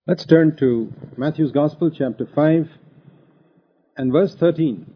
Let's turn to Matthew's Gospel, chapter 5 and verse 13.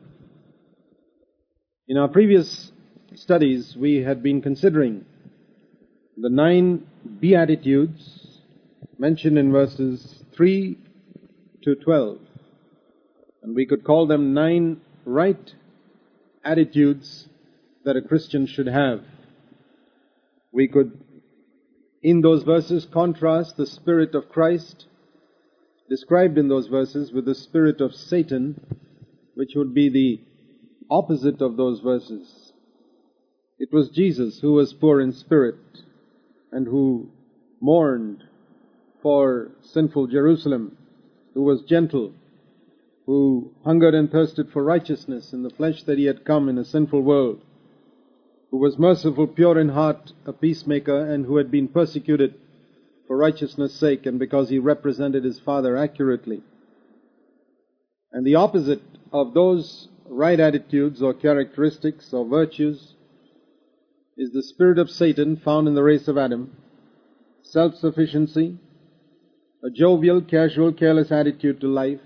In our previous studies, we had been considering the 9 Beatitudes mentioned in verses 3 to 12. And we could call them 9 right attitudes that a Christian should have. We could, in those verses, contrast the Spirit of Christ described in those verses with the spirit of Satan, which would be the opposite of those verses. It was Jesus who was poor in spirit and who mourned for sinful Jerusalem, who was gentle, who hungered and thirsted for righteousness in the flesh that he had come in a sinful world, who was merciful, pure in heart, a peacemaker, and who had been persecuted for righteousness' sake and because he represented his Father accurately. And the opposite of those right attitudes or characteristics or virtues is the spirit of Satan found in the race of Adam: self-sufficiency, a jovial, casual, careless attitude to life,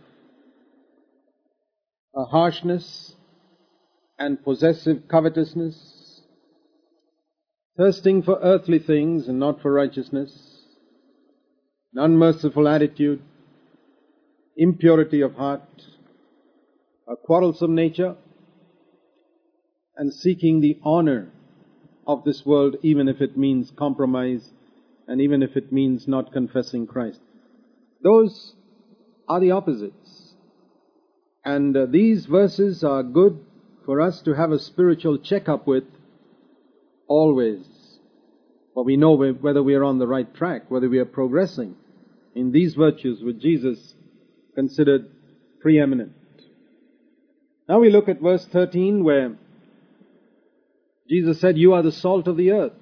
a harshness and possessive covetousness, thirsting for earthly things and not for righteousness, an unmerciful attitude, impurity of heart, a quarrelsome nature, and seeking the honor of this world, even if it means compromise and even if it means not confessing Christ. Those are the opposites. And these verses are good for us to have a spiritual checkup with always. For we know whether we are on the right track, whether we are progressing in these virtues which Jesus considered preeminent. Now we look at verse 13, where Jesus said, "You are the salt of the earth.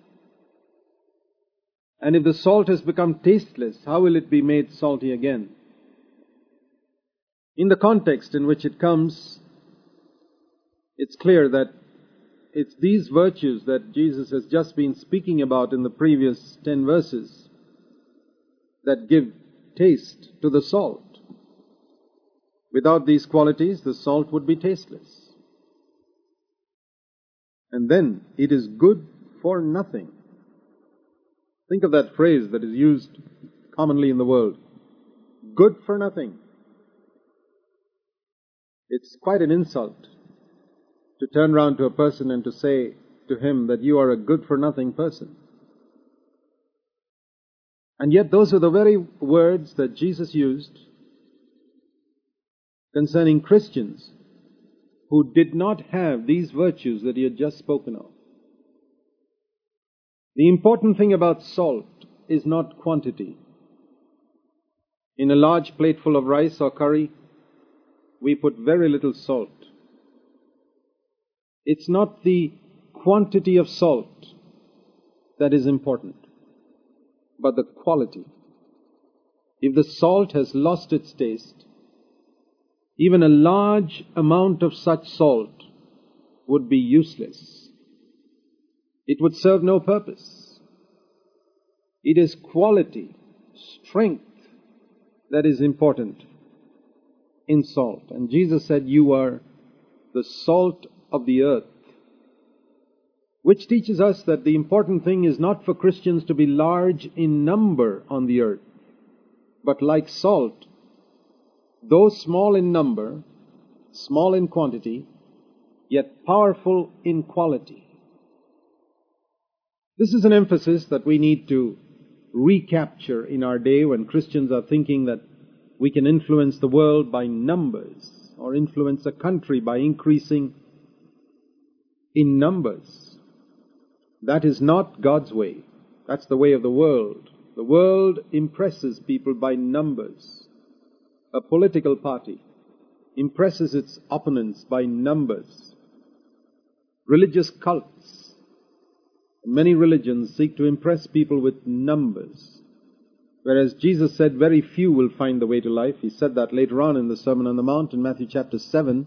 And if the salt has become tasteless, how will it be made salty again?" In the context in which it comes, it's clear that it's these virtues that Jesus has just been speaking about in the previous 10 verses that give taste to the salt. Without these qualities, the salt would be tasteless. And then, it is good for nothing. Think of that phrase that is used commonly in the world. Good for nothing. It's quite an insult to turn round to a person and to say to him that you are a good-for-nothing person. And yet those are the very words that Jesus used concerning Christians who did not have these virtues that he had just spoken of. The important thing about salt is not quantity. In a large plateful of rice or curry, we put very little salt. It's not the quantity of salt that is important, but the quality. If the salt has lost its taste, even a large amount of such salt would be useless. It would serve no purpose. It is quality, strength that is important in salt. And Jesus said, "You are the salt of the earth," which teaches us that the important thing is not for Christians to be large in number on the earth, but like salt, though small in number, small in quantity, yet powerful in quality. This is an emphasis that we need to recapture in our day when Christians are thinking that we can influence the world by numbers or influence a country by increasing in numbers. That is not God's way. That's the way of the world. The world impresses people by numbers. A political party impresses its opponents by numbers. Religious cults, many religions seek to impress people with numbers. Whereas Jesus said very few will find the way to life. He said that later on in the Sermon on the Mount in Matthew chapter 7.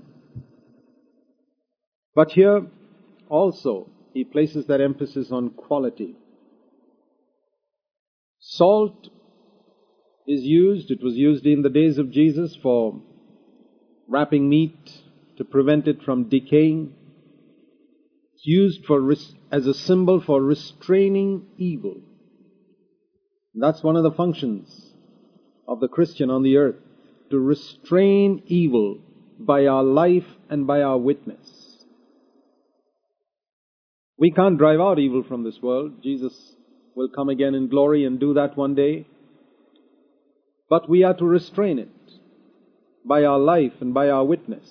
But here also he places that emphasis on quality. Salt is used. It was used in the days of Jesus for wrapping meat to prevent it from decaying. It's used as a symbol for restraining evil. That's one of the functions of the Christian on the earth, to restrain evil by our life and by our witness. We can't drive out evil from this world. Jesus will come again in glory and do that one day. But we are to restrain it by our life and by our witness.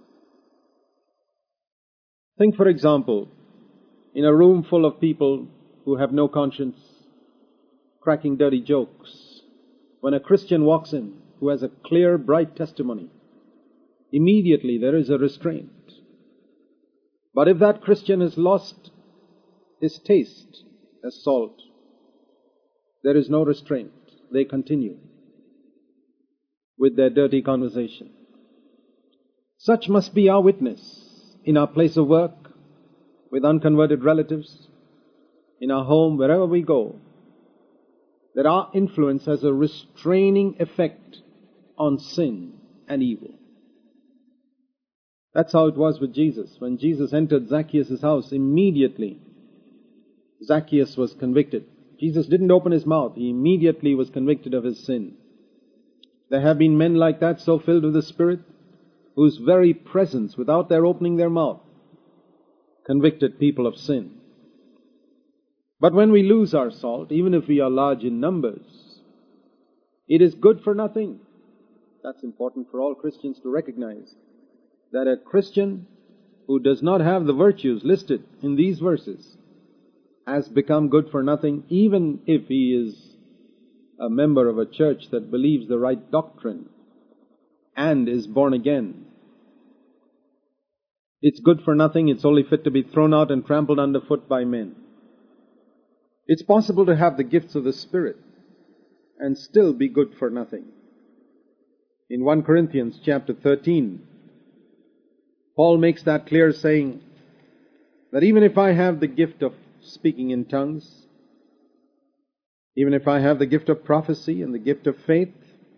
Think, for example, in a room full of people who have no conscience, cracking dirty jokes. When a Christian walks in who has a clear, bright testimony, immediately there is a restraint. But if that Christian has lost his taste as salt, there is no restraint. They continue with their dirty conversation. Such must be our witness in our place of work, with unconverted relatives, in our home, wherever we go, that our influence has a restraining effect on sin and evil. That's how it was with Jesus. When Jesus entered Zacchaeus' house, immediately Zacchaeus was convicted. Jesus didn't open his mouth. He immediately was convicted of his sin. There have been men like that, so filled with the Spirit, whose very presence, without their opening their mouth, convicted people of sin. But when we lose our salt, even if we are large in numbers, it is good for nothing. That's important for all Christians to recognize, that a Christian who does not have the virtues listed in these verses has become good for nothing, even if he is a member of a church that believes the right doctrine and is born again. It's good for nothing. It's only fit to be thrown out and trampled underfoot by men. It's possible to have the gifts of the Spirit and still be good for nothing. In 1 Corinthians chapter 13, Paul makes that clear, saying that even if I have the gift of speaking in tongues, even if I have the gift of prophecy and the gift of faith,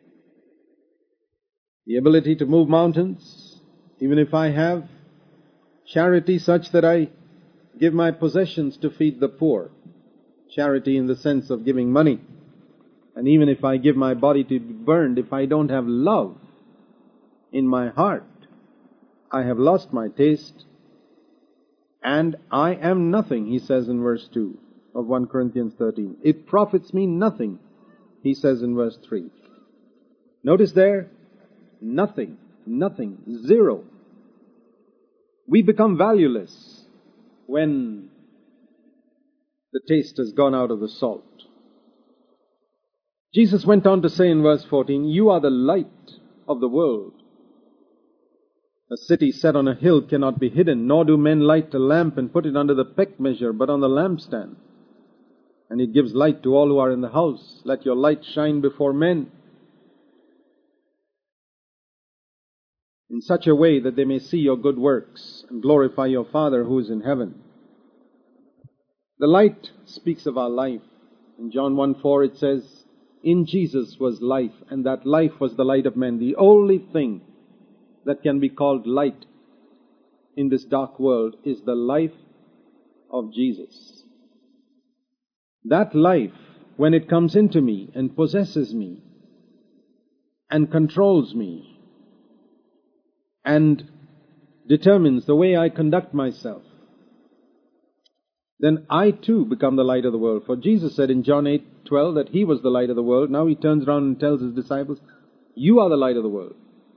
the ability to move mountains, even if I have charity such that I give my possessions to feed the poor, charity in the sense of giving money, and even if I give my body to be burned, if I don't have love in my heart, I have lost my taste, and I am nothing, he says in verse 2 of 1 Corinthians 13. It profits me nothing, he says in verse 3. Notice there, nothing, zero. We become valueless when the taste has gone out of the salt. Jesus went on to say in verse 14, you are the light of the world. A city set on a hill cannot be hidden, nor do men light a lamp and put it under the peck measure, but on the lampstand. And it gives light to all who are in the house. Let your light shine before men, in such a way that they may see your good works and glorify your Father who is in heaven. The light speaks of our life. In John 1:4 it says, in Jesus was life, and that life was the light of men. The only thing that can be called light in this dark world is the life of Jesus. That life, when it comes into me and possesses me and controls me and determines the way I conduct myself, then I too become the light of the world. For Jesus said in John 8:12 that he was the light of the world. Now he turns around and tells his disciples, you are the light of the world.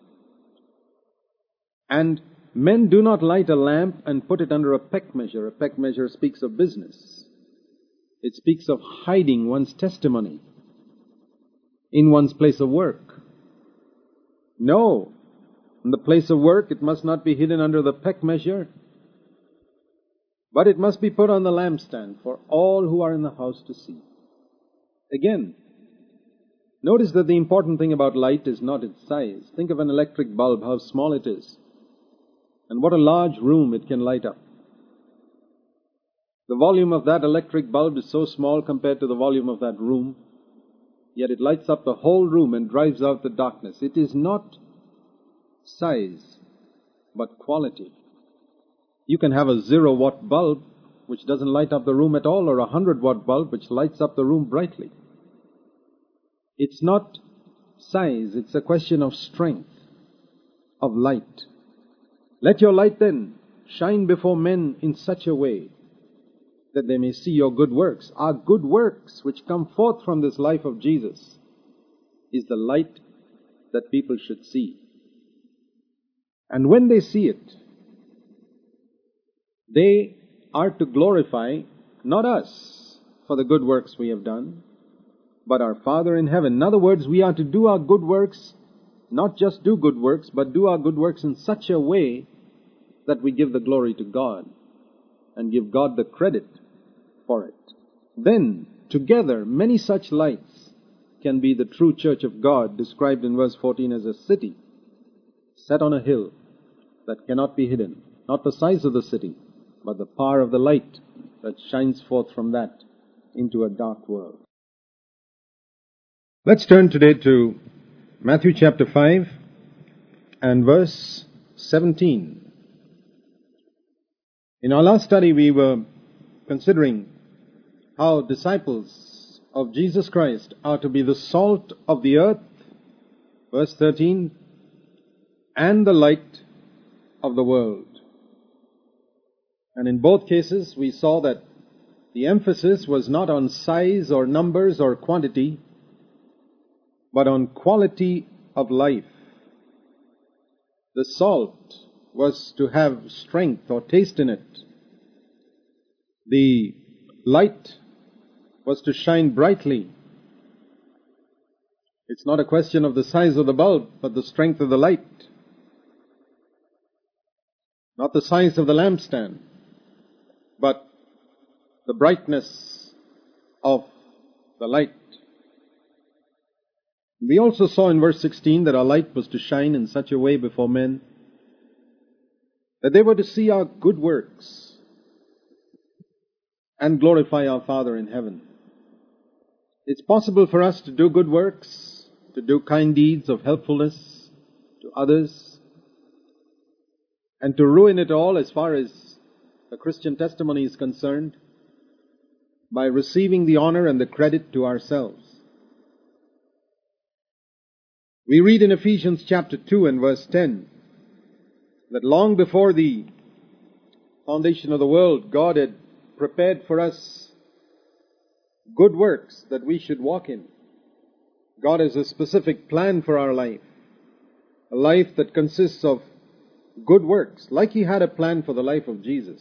And men do not light a lamp and put it under a peck measure. A peck measure speaks of business. It speaks of hiding one's testimony in one's place of work. No, in the place of work it must not be hidden under the peck measure, but it must be put on the lampstand for all who are in the house to see. Again, notice that the important thing about light is not its size. Think of an electric bulb, how small it is, and what a large room it can light up. The volume of that electric bulb is so small compared to the volume of that room. yet it lights up the whole room and drives out the darkness. It is not size, but quality. You can have a 0-watt bulb which doesn't light up the room at all, or a 100-watt bulb which lights up the room brightly. It's not size, it's a question of strength, of light. Let your light then shine before men in such a way that they may see your good works. Our good works which come forth from this life of Jesus is the light that people should see. And when they see it, they are to glorify not us for the good works we have done, but our Father in heaven. In other words, we are to do our good works, not just do good works, but do our good works in such a way that we give the glory to God and give God the credit for it. Then, together, many such lights can be the true church of God, described in verse 14 as a city set on a hill that cannot be hidden. Not the size of the city, but the power of the light that shines forth from that into a dark world. Let's turn today to Matthew chapter 5 and verse 17. In our last study, we were considering how disciples of Jesus Christ are to be the salt of the earth, verse 13, and the light of the world. And in both cases, we saw that the emphasis was not on size or numbers or quantity, but on quality of life. The salt was to have strength or taste in it. The light was to shine brightly. It's not a question of the size of the bulb, but the strength of the light. Not the size of the lampstand, but the brightness of the light. We also saw in verse 16 that our light was to shine in such a way before men that they were to see our good works and glorify our Father in heaven. It's possible for us to do good works, to do kind deeds of helpfulness to others, and to ruin it all as far as the Christian testimony is concerned by receiving the honor and the credit to ourselves. We read in Ephesians chapter 2 and verse 10 that long before the foundation of the world, God had prepared for us good works that we should walk in. God has a specific plan for our life, a life that consists of good works, like He had a plan for the life of Jesus.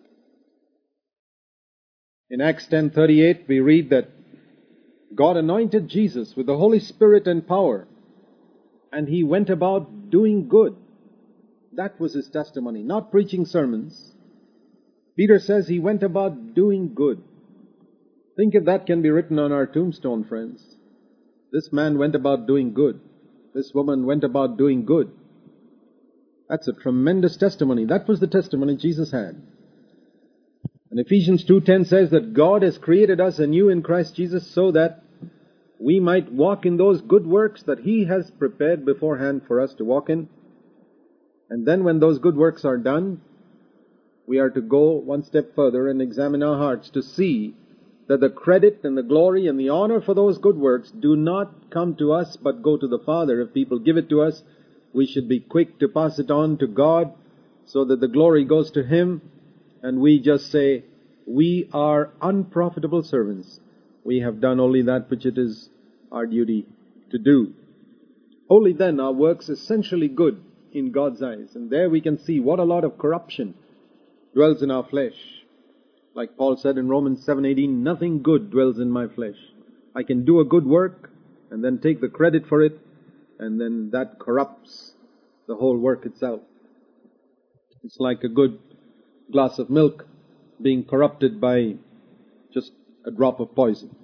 In Acts 10:38, we read that God anointed Jesus with the Holy Spirit and power, and He went about doing good. That was His testimony, not preaching sermons. Peter says He went about doing good. Think if that can be written on our tombstone, friends. This man went about doing good. This woman went about doing good. That's a tremendous testimony. That was the testimony Jesus had. And Ephesians 2:10 says that God has created us anew in Christ Jesus so that we might walk in those good works that He has prepared beforehand for us to walk in. And then when those good works are done, we are to go one step further and examine our hearts to see that the credit and the glory and the honor for those good works do not come to us but go to the Father. If people give it to us, we should be quick to pass it on to God so that the glory goes to Him, and we just say, we are unprofitable servants. We have done only that which it is our duty to do. Only then are works essentially good in God's eyes. And there we can see what a lot of corruption dwells in our flesh. Like Paul said in Romans 7:18, nothing good dwells in my flesh. I can do a good work and then take the credit for it, and then that corrupts the whole work itself. It's like a good glass of milk being corrupted by just a drop of poison.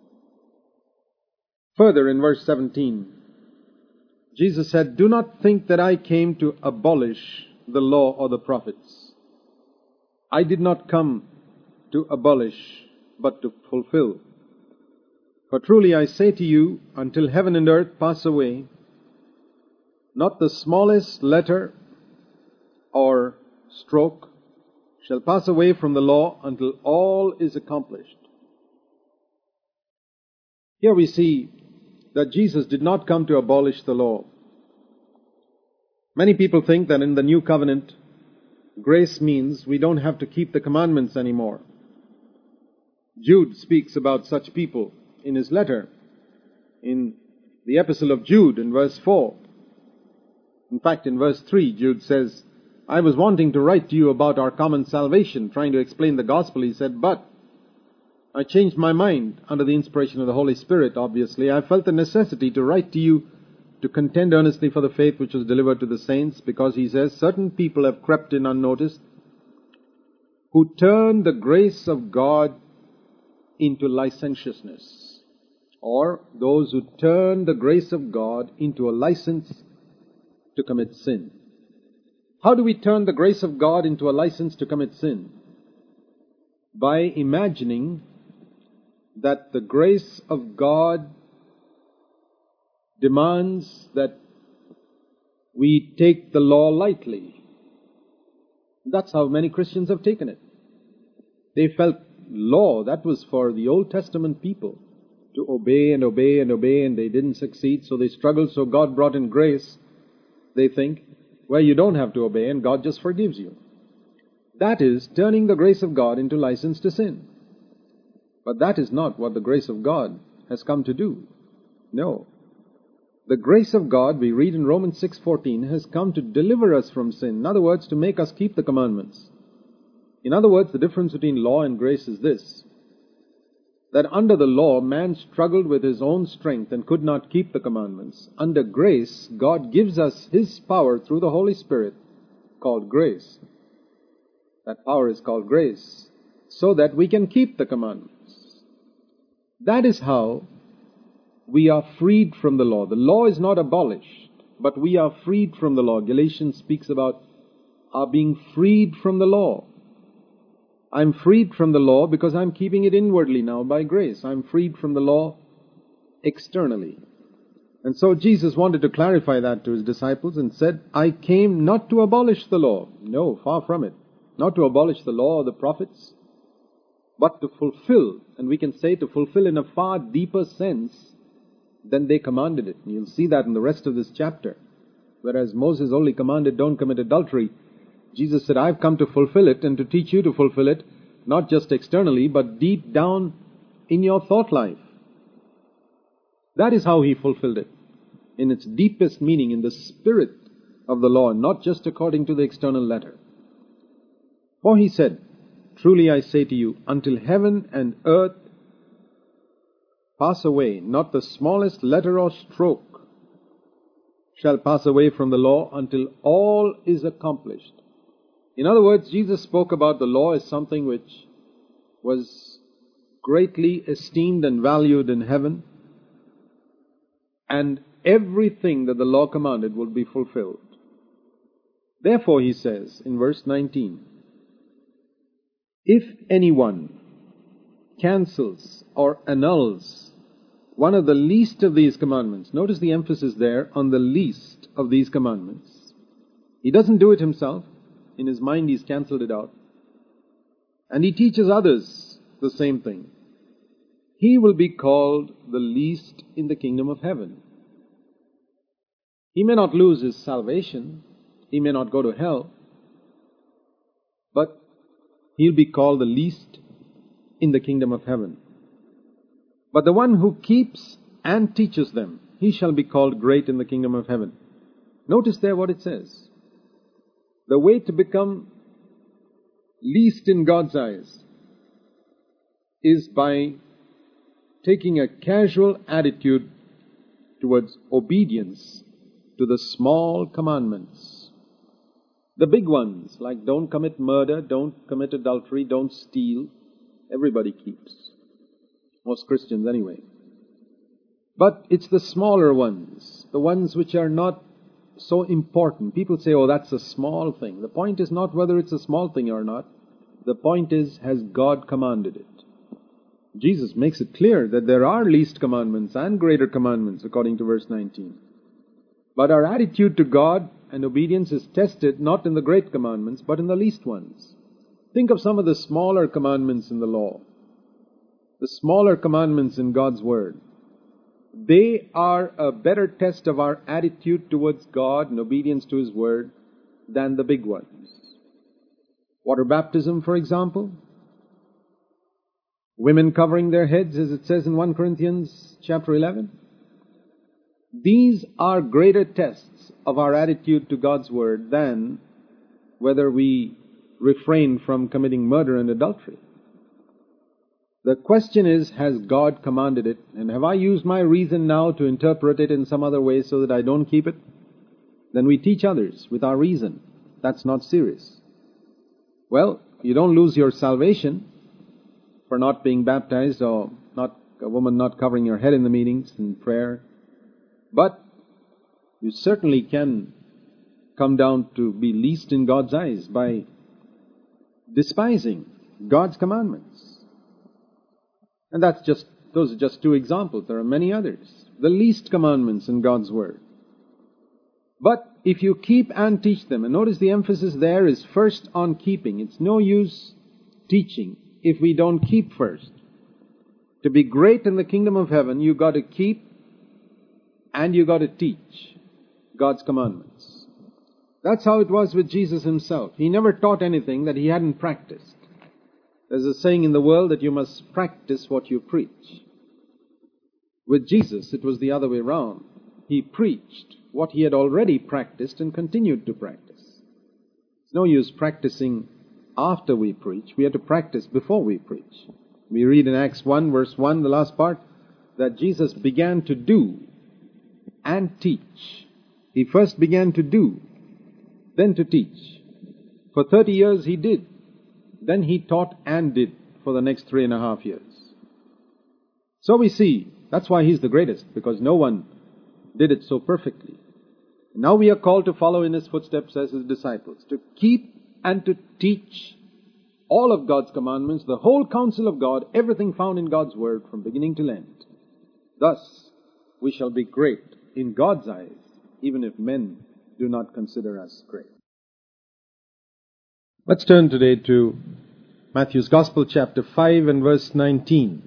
Further, in verse 17, Jesus said, do not think that I came to abolish the law or the prophets. I did not come to abolish, but to fulfill. For truly I say to you, until heaven and earth pass away, not the smallest letter or stroke shall pass away from the law until all is accomplished. Here we see that Jesus did not come to abolish the law. Many people think that in the new covenant, grace means we don't have to keep the commandments anymore. Jude speaks about such people in his letter, in the epistle of Jude in verse 4. In fact, in verse 3, Jude says, I was wanting to write to you about our common salvation, trying to explain the gospel. He said, but I changed my mind under the inspiration of the Holy Spirit, obviously. I felt the necessity to write to you to contend earnestly for the faith which was delivered to the saints, because he says, certain people have crept in unnoticed, who turn the grace of God into licentiousness, or those who turn the grace of God into a license to commit sin. How do we turn the grace of God into a license to commit sin? By imagining that the grace of God demands that we take the law lightly. That's how many Christians have taken it. They felt law, that was for the Old Testament people to obey and obey and obey, and they didn't succeed, so they struggled. So God brought in grace, they think, where you don't have to obey and God just forgives you. That is turning the grace of God into license to sin. But that is not what the grace of God has come to do. No. The grace of God, we read in Romans 6:14, has come to deliver us from sin. In other words, to make us keep the commandments. In other words, the difference between law and grace is this, that under the law, man struggled with his own strength and could not keep the commandments. Under grace, God gives us His power through the Holy Spirit, called grace. That power is called grace, so that we can keep the commandments. That is how we are freed from the law. The law is not abolished, but we are freed from the law. Galatians speaks about our being freed from the law. I'm freed from the law because I'm keeping it inwardly now by grace. I'm freed from the law externally. And so Jesus wanted to clarify that to His disciples and said, I came not to abolish the law. No, far from it. Not to abolish the law or the prophets, but to fulfill. And we can say to fulfill in a far deeper sense than they commanded it. And you'll see that in the rest of this chapter. Whereas Moses only commanded, don't commit adultery, Jesus said, I've come to fulfill it and to teach you to fulfill it, not just externally, but deep down in your thought life. That is how He fulfilled it, in its deepest meaning, in the spirit of the law, not just according to the external letter. For He said, truly I say to you, until heaven and earth pass away, not the smallest letter or stroke shall pass away from the law until all is accomplished. In other words, Jesus spoke about the law as something which was greatly esteemed and valued in heaven, and everything that the law commanded would be fulfilled. Therefore, He says in verse 19, if anyone cancels or annuls one of the least of these commandments, notice the emphasis there on the least of these commandments. He doesn't do it himself. In his mind, he's cancelled it out. And he teaches others the same thing. He will be called the least in the kingdom of heaven. He may not lose his salvation. He may not go to hell. But he'll be called the least in the kingdom of heaven. But the one who keeps and teaches them, he shall be called great in the kingdom of heaven. Notice there what it says. The way to become least in God's eyes is by taking a casual attitude towards obedience to the small commandments. The big ones, like don't commit murder, don't commit adultery, don't steal, everybody keeps. Most Christians anyway. But it's the smaller ones, the ones which are not so important. People say, oh, that's a small thing. The point is not whether it's a small thing or not. The point is, has God commanded it? Jesus makes it clear that there are least commandments and greater commandments, according to verse 19. But our attitude to God and obedience is tested not in the great commandments, but in the least ones. Think of some of the smaller commandments in the law, the smaller commandments in God's Word. They are a better test of our attitude towards God and obedience to His Word than the big ones. Water baptism, for example. Women covering their heads, as it says in 1 Corinthians chapter 11. These are greater tests of our attitude to God's Word than whether we refrain from committing murder and adultery. The question is, has God commanded it? And have I used my reason now to interpret it in some other way so that I don't keep it? Then we teach others with our reason. That's not serious. Well, you don't lose your salvation for not being baptized or a woman not covering your head in the meetings in prayer. But you certainly can come down to be least in God's eyes by despising God's commandments. And those are just two examples. There are many others. The least commandments in God's Word. But if you keep and teach them, and notice the emphasis there is first on keeping. It's no use teaching if we don't keep first. To be great in the kingdom of heaven, you've got to keep and you've got to teach God's commandments. That's how it was with Jesus Himself. He never taught anything that He hadn't practiced. There's a saying in the world that you must practice what you preach. With Jesus, it was the other way around. He preached what He had already practiced and continued to practice. It's no use practicing after we preach. We have to practice before we preach. We read in Acts 1, verse 1, the last part, that Jesus began to do and teach. He first began to do, then to teach. For 30 years He did. Then He taught and did for the next 3.5 years. So we see, that's why He's the greatest, because no one did it so perfectly. Now we are called to follow in His footsteps as His disciples, to keep and to teach all of God's commandments, the whole counsel of God, everything found in God's Word from beginning to end. Thus, we shall be great in God's eyes, even if men do not consider us great. Let's turn today to Matthew's Gospel, chapter 5 and verse 19.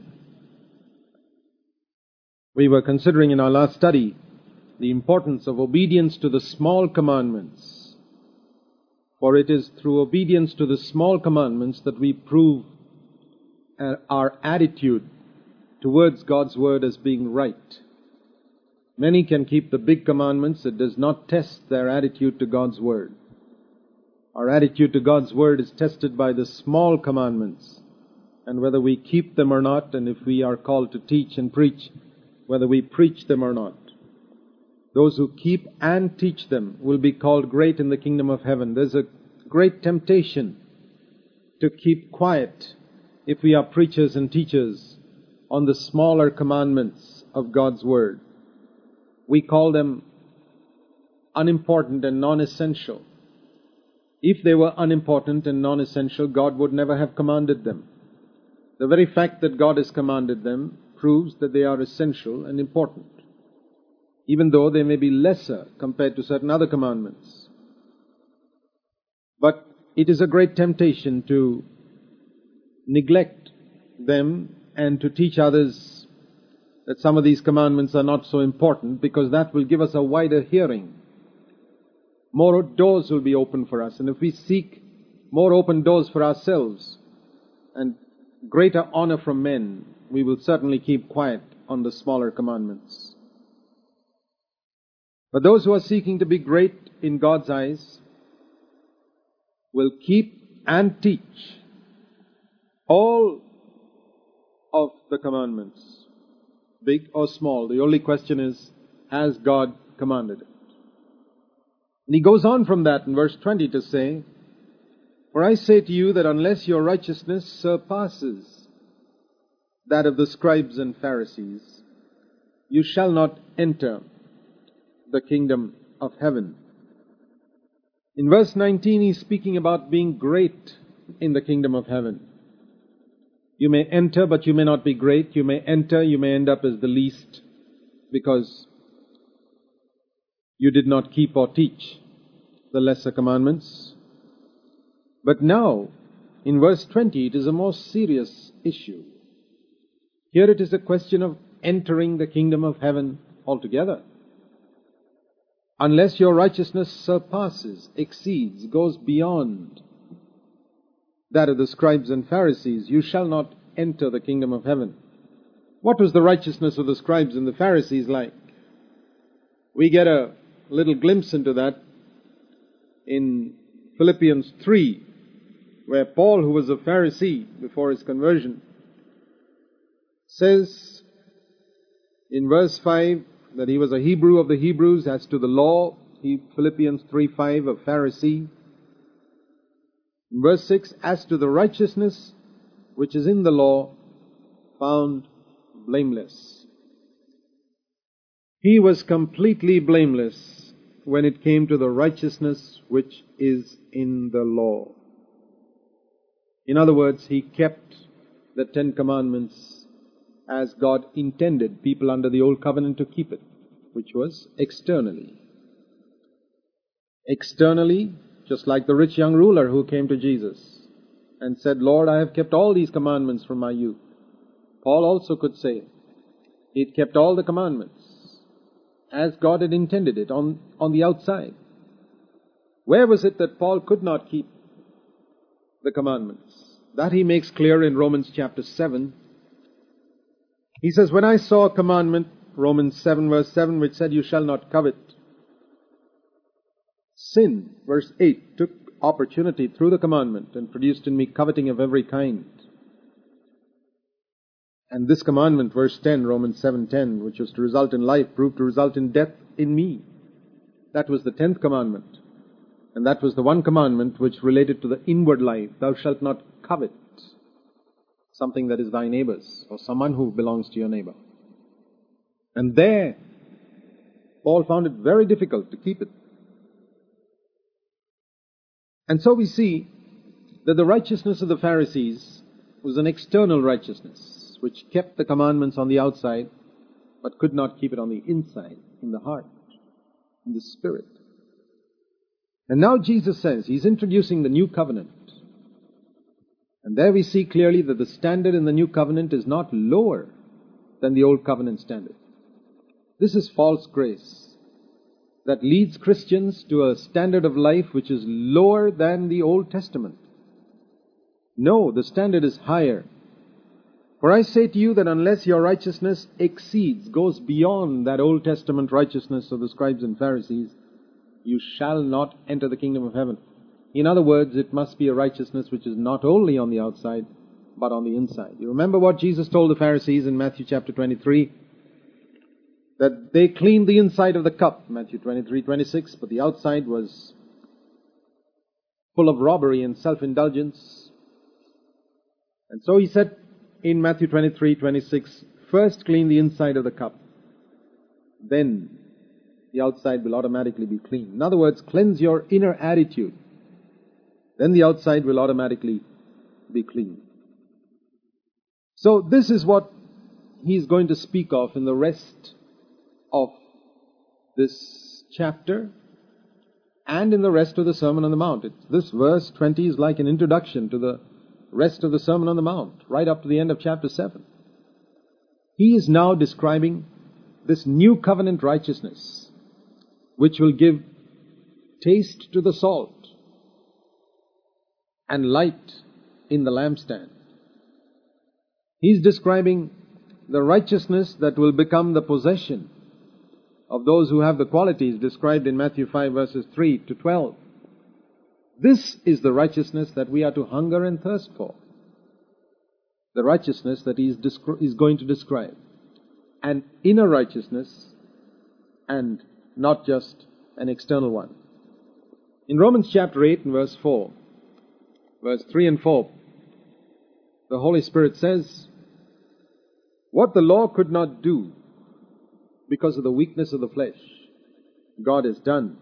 We were considering in our last study the importance of obedience to the small commandments. For it is through obedience to the small commandments that we prove our attitude towards God's Word as being right. Many can keep the big commandments. It does not test their attitude to God's Word. Our attitude to God's Word is tested by the small commandments, and whether we keep them or not, and if we are called to teach and preach, whether we preach them or not. Those who keep and teach them will be called great in the kingdom of heaven. There's a great temptation to keep quiet if we are preachers and teachers on the smaller commandments of God's Word. We call them unimportant and non-essential. If they were unimportant and non-essential, God would never have commanded them. The very fact that God has commanded them proves that they are essential and important, even though they may be lesser compared to certain other commandments. But it is a great temptation to neglect them and to teach others that some of these commandments are not so important, because that will give us a wider hearing. More doors will be open for us, and if we seek more open doors for ourselves and greater honor from men, we will certainly keep quiet on the smaller commandments. But those who are seeking to be great in God's eyes will keep and teach all of the commandments, big or small. The only question is, has God commanded it? And he goes on from that in verse 20 to say, "For I say to you that unless your righteousness surpasses that of the scribes and Pharisees, you shall not enter the kingdom of heaven." In verse 19, he's speaking about being great in the kingdom of heaven. You may enter, but you may not be great. You may enter, you may end up as the least because you did not keep or teach the lesser commandments. But now, in verse 20, it is a more serious issue. Here it is a question of entering the kingdom of heaven altogether. Unless your righteousness surpasses, exceeds, goes beyond that of the scribes and Pharisees, you shall not enter the kingdom of heaven. What was the righteousness of the scribes and the Pharisees like? We get a little glimpse into that in Philippians 3, where Paul, who was a Pharisee before his conversion, says in verse 5 that he was a Hebrew of the Hebrews as to the law. Philippians 3:5, a Pharisee. In verse 6, as to the righteousness which is in the law, found blameless. He was completely blameless when it came to the righteousness which is in the law. In other words, he kept the 10 Commandments as God intended people under the Old Covenant to keep it, which was externally. Externally, just like the rich young ruler who came to Jesus and said, Lord, I have kept all these commandments from my youth. Paul also could say, he had kept all the commandments as God had intended it on the outside. Where was it that Paul could not keep the commandments? That he makes clear in Romans chapter 7. He says, when I saw a commandment, Romans 7 verse 7, which said, you shall not covet, sin, verse 8, took opportunity through the commandment and produced in me coveting of every kind. And this commandment, verse 10, Romans 7:10, which was to result in life, proved to result in death in me. That was the 10th commandment. And that was the one commandment which related to the inward life. Thou shalt not covet something that is thy neighbor's, or someone who belongs to your neighbor. And there, Paul found it very difficult to keep it. And so we see that the righteousness of the Pharisees was an external righteousness, which kept the commandments on the outside, but could not keep it on the inside, in the heart, in the spirit. And now Jesus says, he's introducing the new covenant. And there we see clearly that the standard in the new covenant is not lower than the old covenant standard. This is false grace that leads Christians to a standard of life which is lower than the Old Testament. No, the standard is higher. For I say to you that unless your righteousness exceeds, goes beyond that Old Testament righteousness of the scribes and Pharisees, you shall not enter the kingdom of heaven. In other words, it must be a righteousness which is not only on the outside, but on the inside. You remember what Jesus told the Pharisees in Matthew chapter 23? That they cleaned the inside of the cup, Matthew 23:26, but the outside was full of robbery and self-indulgence. And so he said in Matthew 23:26, first clean the inside of the cup, then the outside will automatically be clean. In other words, cleanse your inner attitude, then the outside will automatically be clean. So this is what he's going to speak of in the rest of this chapter and in the rest of the Sermon on the Mount. This verse 20 is like an introduction to the rest of the Sermon on the Mount, right up to the end of chapter 7. He is now describing this new covenant righteousness, which will give taste to the salt and light in the lampstand. He's describing the righteousness that will become the possession of those who have the qualities described in Matthew 5 verses 3 to 12. This is the righteousness that we are to hunger and thirst for. The righteousness that he is going to describe. An inner righteousness and not just an external one. In Romans chapter 8 and verse 4, verse 3 and 4, the Holy Spirit says, what the law could not do because of the weakness of the flesh, God has done.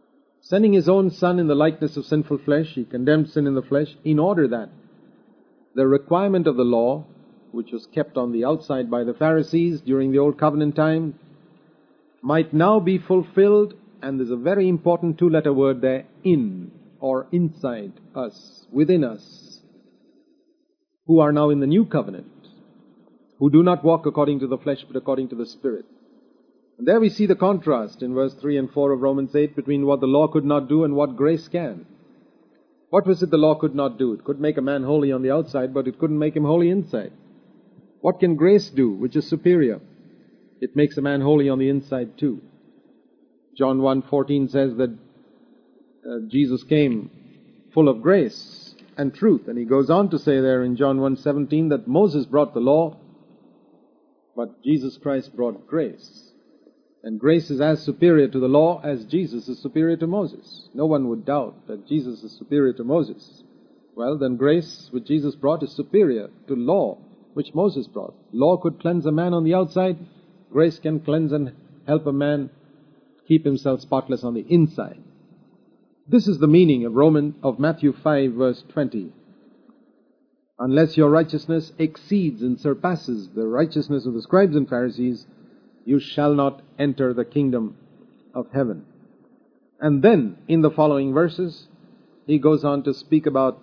Sending his own Son in the likeness of sinful flesh, he condemned sin in the flesh in order that the requirement of the law, which was kept on the outside by the Pharisees during the Old Covenant time, might now be fulfilled, and there's a very important two-letter word there, in, or inside us, within us, who are now in the New Covenant, who do not walk according to the flesh but according to the Spirit. And there we see the contrast in verse 3 and 4 of Romans 8 between what the law could not do and what grace can. What was it the law could not do? It could make a man holy on the outside, but it couldn't make him holy inside. What can grace do, which is superior? It makes a man holy on the inside too. John 1:14 says that Jesus came full of grace and truth. And he goes on to say there in John 1:17 that Moses brought the law, but Jesus Christ brought grace. And grace is as superior to the law as Jesus is superior to Moses. No one would doubt that Jesus is superior to Moses. Well, then grace, which Jesus brought, is superior to law, which Moses brought. Law could cleanse a man on the outside. Grace can cleanse and help a man keep himself spotless on the inside. This is the meaning of Matthew 5, verse 20. Unless your righteousness exceeds and surpasses the righteousness of the scribes and Pharisees, you shall not enter the kingdom of heaven. And then, in the following verses, he goes on to speak about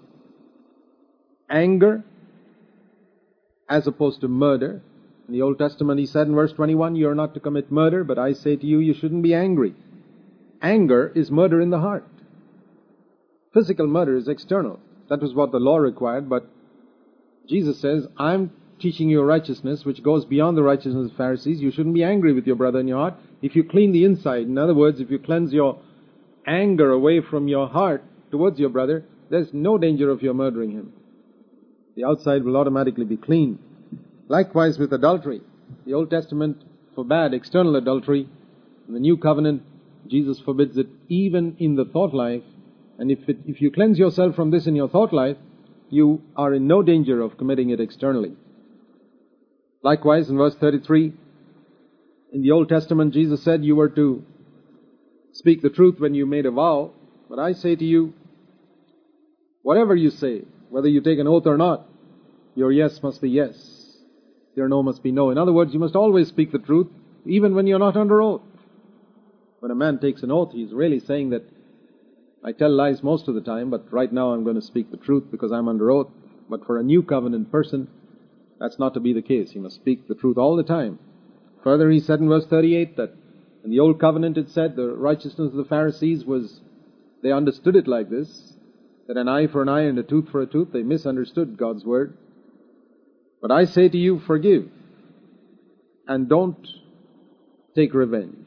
anger as opposed to murder. In the Old Testament, he said in verse 21, you are not to commit murder, but I say to you, you shouldn't be angry. Anger is murder in the heart. Physical murder is external. That was what the law required, but Jesus says, I'm teaching you a righteousness which goes beyond the righteousness of the Pharisees. You shouldn't be angry with your brother in your heart. If you clean the inside, in other words, if you cleanse your anger away from your heart towards your brother, there's no danger of your murdering him. The outside will automatically be clean. Likewise with adultery. The Old Testament forbade external adultery. In the New Covenant, Jesus forbids it even in the thought life. And if you cleanse yourself from this in your thought life, you are in no danger of committing it externally. Likewise, in verse 33, in the Old Testament, Jesus said you were to speak the truth when you made a vow. But I say to you, whatever you say, whether you take an oath or not, your yes must be yes, your no must be no. In other words, you must always speak the truth, even when you're not under oath. When a man takes an oath, he's really saying that I tell lies most of the time, but right now I'm going to speak the truth because I'm under oath. But for a new covenant person, that's not to be the case. He must speak the truth all the time. Further, he said in verse 38 that in the Old Covenant it said the righteousness of the Pharisees was, they understood it like this, that an eye for an eye and a tooth for a tooth. They misunderstood God's word. But I say to you, forgive and don't take revenge.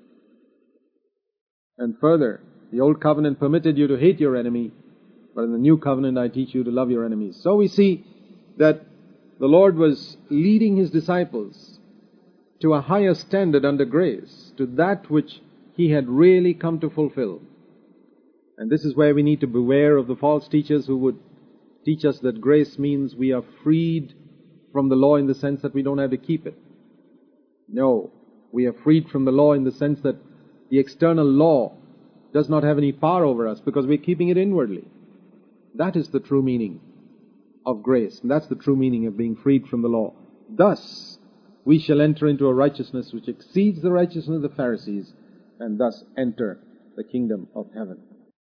And further, the Old Covenant permitted you to hate your enemy, but in the New Covenant I teach you to love your enemies. So we see that the Lord was leading His disciples to a higher standard under grace, to that which He had really come to fulfill. And this is where we need to beware of the false teachers who would teach us that grace means we are freed from the law in the sense that we don't have to keep it. No, we are freed from the law in the sense that the external law does not have any power over us because we're keeping it inwardly. That is the true meaning of grace, and that's the true meaning of being freed from the law. Thus, we shall enter into a righteousness which exceeds the righteousness of the Pharisees, and thus enter the kingdom of heaven.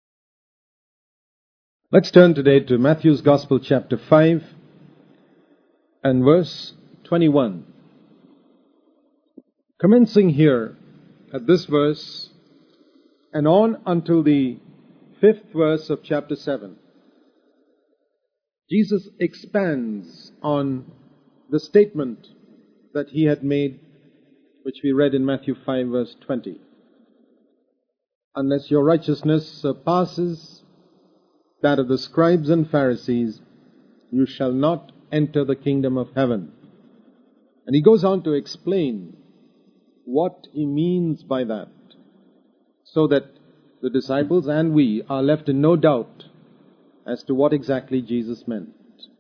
Let's turn today to Matthew's Gospel, chapter 5, and verse 21. Commencing here at this verse, and on until the 5th verse of chapter 7, Jesus expands on the statement that He had made, which we read in Matthew 5, verse 20. Unless your righteousness surpasses that of the scribes and Pharisees, you shall not enter the kingdom of heaven. And He goes on to explain what He means by that, so that the disciples and we are left in no doubt as to what exactly Jesus meant.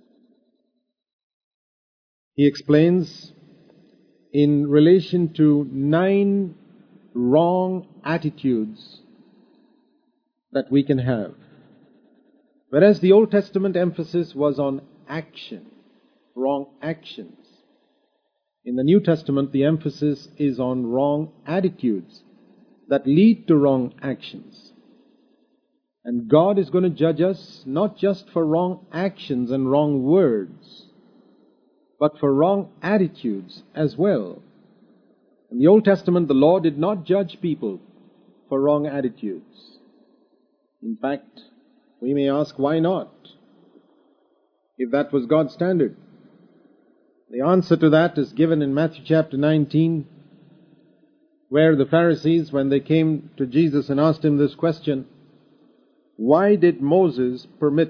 He explains in relation to 9 wrong attitudes that we can have. Whereas the Old Testament emphasis was on action, wrong actions. In the New Testament, the emphasis is on wrong attitudes that lead to wrong actions. And God is going to judge us not just for wrong actions and wrong words, but for wrong attitudes as well. In the Old Testament, the law did not judge people for wrong attitudes. In fact, we may ask, why not? If that was God's standard. The answer to that is given in Matthew chapter 19, where the Pharisees, when they came to Jesus and asked him this question, why did Moses permit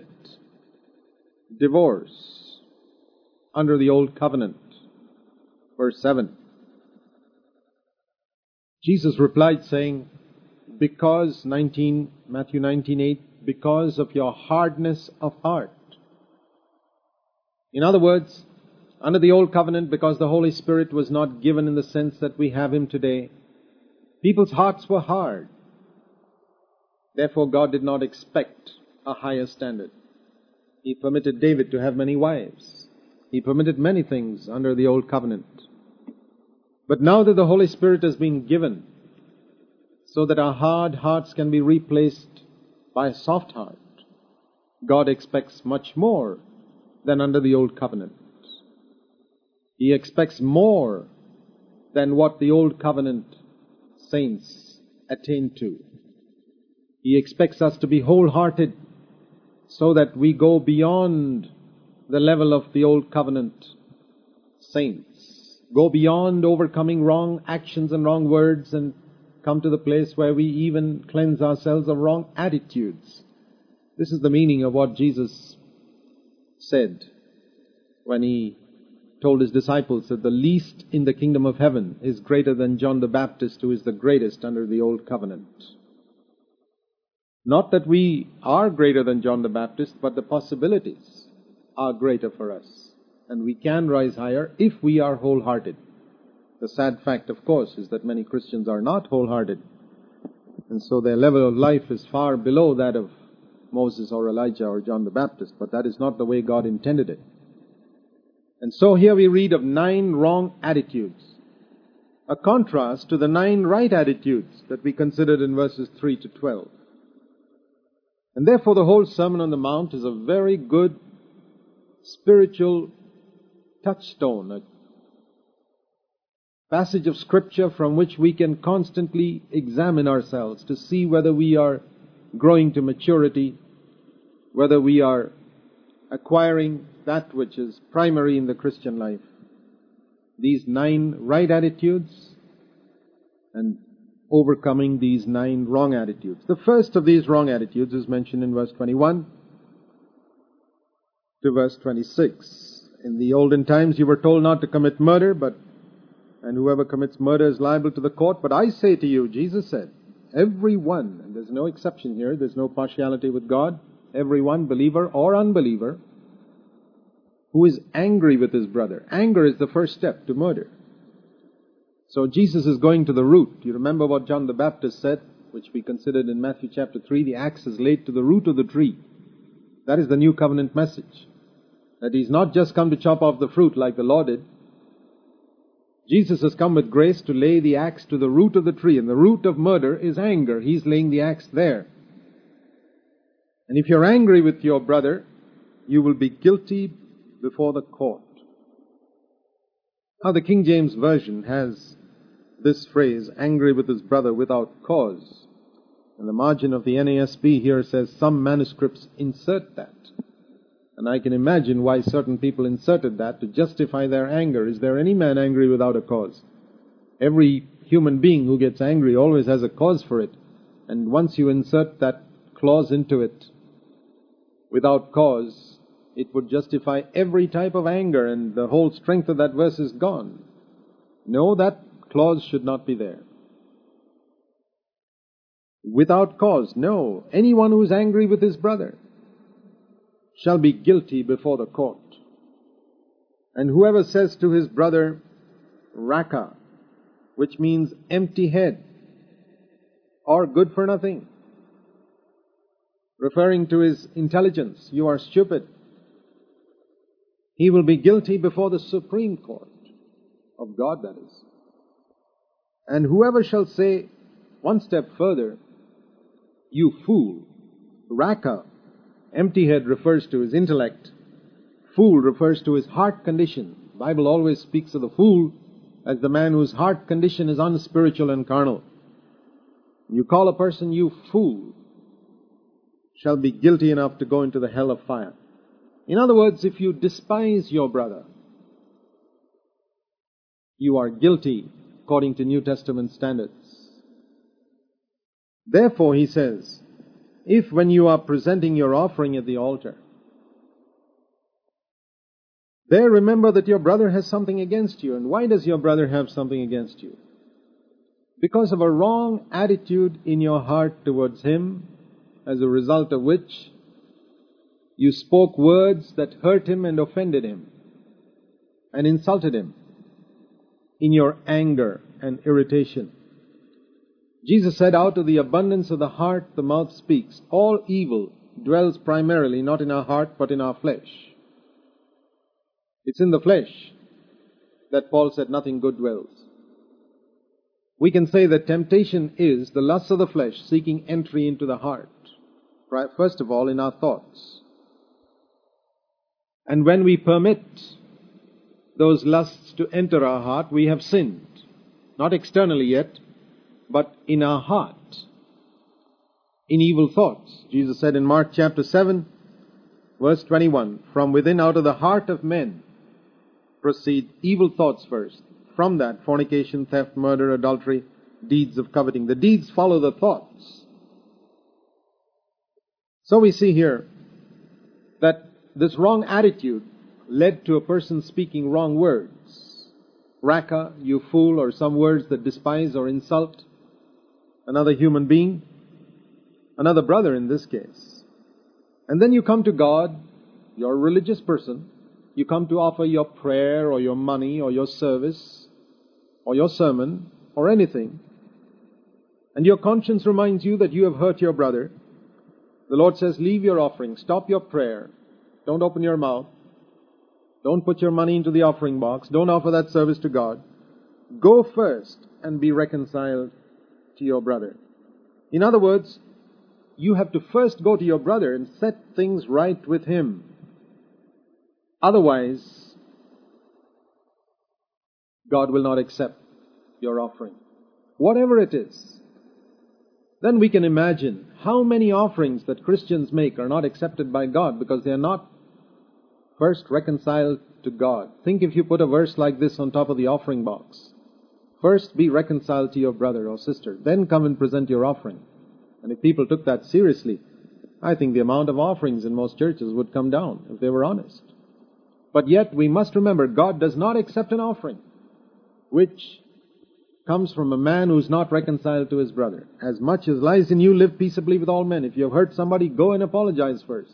divorce under the Old Covenant? Verse 7. Jesus replied saying, because, Matthew 19:8, because of your hardness of heart. In other words, under the Old Covenant, because the Holy Spirit was not given in the sense that we have Him today, people's hearts were hard. Therefore, God did not expect a higher standard. He permitted David to have many wives. He permitted many things under the Old Covenant. But now that the Holy Spirit has been given, so that our hard hearts can be replaced by a soft heart, God expects much more than under the Old Covenant. He expects more than what the Old Covenant saints attained to. He expects us to be wholehearted so that we go beyond the level of the Old Covenant saints, go beyond overcoming wrong actions and wrong words, and come to the place where we even cleanse ourselves of wrong attitudes. This is the meaning of what Jesus said when He told His disciples that the least in the kingdom of heaven is greater than John the Baptist, who is the greatest under the Old Covenant. Not that we are greater than John the Baptist, but the possibilities are greater for us, and we can rise higher if we are wholehearted. The sad fact, of course, is that many Christians are not wholehearted, and so their level of life is far below that of Moses or Elijah or John the Baptist, but that is not the way God intended it. And so here we read of 9 wrong attitudes, a contrast to the 9 right attitudes that we considered in verses 3 to 12. And therefore the whole Sermon on the Mount is a very good spiritual touchstone, a passage of Scripture from which we can constantly examine ourselves to see whether we are growing to maturity, whether we are acquiring that which is primary in the Christian life. These 9 right attitudes and overcoming these 9 wrong attitudes. The first of these wrong attitudes is mentioned in verse 21 to verse 26. In the olden times you were told not to commit murder, and whoever commits murder is liable to the court. But I say to you, Jesus said, everyone, and there's no exception here, there's no partiality with God, everyone, believer or unbeliever, who is angry with his brother. Anger is the first step to murder. So Jesus is going to the root. You remember what John the Baptist said, which we considered in Matthew chapter 3, the axe is laid to the root of the tree. That is the new covenant message. That He's not just come to chop off the fruit like the law did. Jesus has come with grace to lay the axe to the root of the tree. And the root of murder is anger. He's laying the axe there. And if you're angry with your brother, you will be guilty before the court. Now the King James Version has this phrase, angry with his brother without cause. And the margin of the NASB here says some manuscripts insert that. And I can imagine why certain people inserted that to justify their anger. Is there any man angry without a cause? Every human being who gets angry always has a cause for it. And once you insert that clause into it, without cause, it would justify every type of anger, and the whole strength of that verse is gone. No, that clause should not be there. Without cause, no. Anyone who is angry with his brother shall be guilty before the court. And whoever says to his brother, Raka, which means empty head, or good for nothing, referring to his intelligence, you are stupid, He will be guilty before the Supreme Court of God, that is. And whoever shall say one step further, you fool, raka, empty head refers to his intellect, fool refers to his heart condition. The Bible always speaks of the fool as the man whose heart condition is unspiritual and carnal. You call a person you fool, shall be guilty enough to go into the hell of fire. In other words, if you despise your brother, you are guilty according to New Testament standards. Therefore, he says, if when you are presenting your offering at the altar, there remember that your brother has something against you. And why does your brother have something against you? Because of a wrong attitude in your heart towards him, as a result of which you spoke words that hurt him and offended him and insulted him in your anger and irritation. Jesus said, out of the abundance of the heart the mouth speaks. All evil dwells primarily not in our heart but in our flesh. It's in the flesh that Paul said nothing good dwells. We can say that temptation is the lust of the flesh seeking entry into the heart. First of all, in our thoughts. And when we permit those lusts to enter our heart, we have sinned. Not externally yet, but in our heart. In evil thoughts. Jesus said in Mark chapter 7, verse 21, from within out of the heart of men proceed evil thoughts first. From that, fornication, theft, murder, adultery, deeds of coveting. The deeds follow the thoughts. So we see here that this wrong attitude led to a person speaking wrong words. Raka, you fool, or some words that despise or insult another human being, another brother in this case. And then you come to God, you're a religious person, you come to offer your prayer or your money or your service or your sermon or anything, and your conscience reminds you that you have hurt your brother. The Lord says, leave your offering, stop your prayer, don't open your mouth, don't put your money into the offering box, don't offer that service to God. Go first and be reconciled to your brother. In other words, you have to first go to your brother and set things right with him. Otherwise, God will not accept your offering, whatever it is. Then we can imagine how many offerings that Christians make are not accepted by God because they are not first reconciled to God. Think if you put a verse like this on top of the offering box. First be reconciled to your brother or sister, then come and present your offering. And if people took that seriously, I think the amount of offerings in most churches would come down if they were honest. But yet we must remember, God does not accept an offering which comes from a man who's not reconciled to his brother. As much as lies in you, live peaceably with all men. If you have hurt somebody, go and apologize first.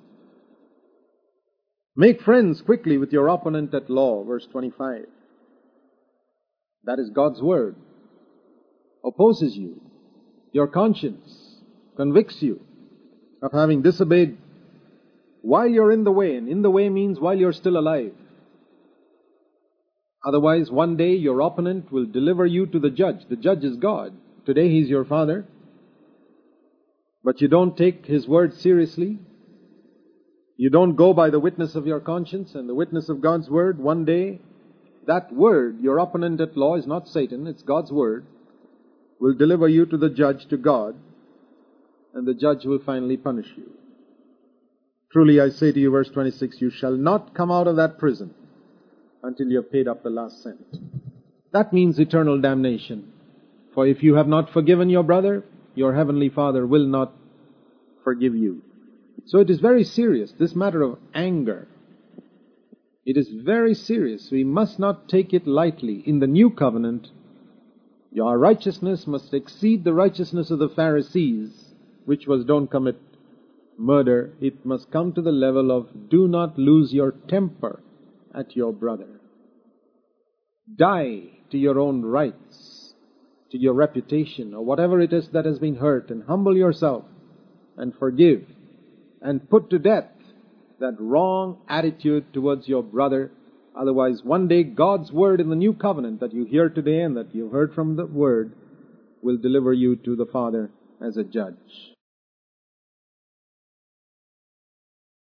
Make friends quickly with your opponent at law, verse 25. That is God's word. Opposes you. Your conscience convicts you of having disobeyed while you're in the way. And in the way means while you're still alive. Otherwise, one day your opponent will deliver you to the judge. The judge is God. Today he's your father. But you don't take his word seriously. You don't go by the witness of your conscience and the witness of God's word. One day, that word, your opponent at law, is not Satan, it's God's word, will deliver you to the judge, to God, and the judge will finally punish you. Truly I say to you, verse 26, you shall not come out of that prison until you have paid up the last cent. That means eternal damnation. For if you have not forgiven your brother, your heavenly Father will not forgive you. So it is very serious, this matter of anger. It is very serious. We must not take it lightly. In the new covenant, your righteousness must exceed the righteousness of the Pharisees, which was don't commit murder. It must come to the level of do not lose your temper at your brother. Die to your own rights, to your reputation, or whatever it is that has been hurt, and humble yourself and forgive and put to death that wrong attitude towards your brother. Otherwise, one day God's word in the new covenant that you hear today and that you've heard from the word will deliver you to the Father as a judge.